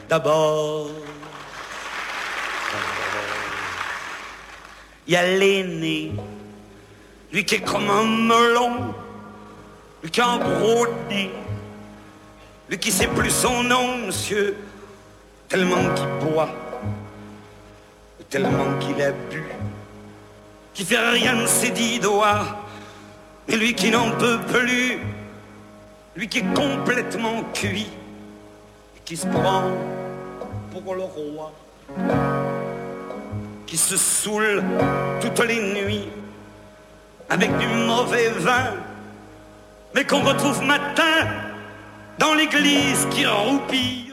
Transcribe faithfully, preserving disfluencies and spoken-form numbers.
d'abord. Il y a l'aîné, lui qui est comme un melon, lui qui a un gros nez, lui qui sait plus son nom, monsieur, tellement qu'il boit, tellement qu'il a bu, qui fait rien de ses dix doigts, mais lui qui n'en peut plus, lui qui est complètement cuit, et qui se prend pour le roi, qui se saoule toutes les nuits avec du mauvais vin, mais qu'on retrouve matin dans l'église qui roupille.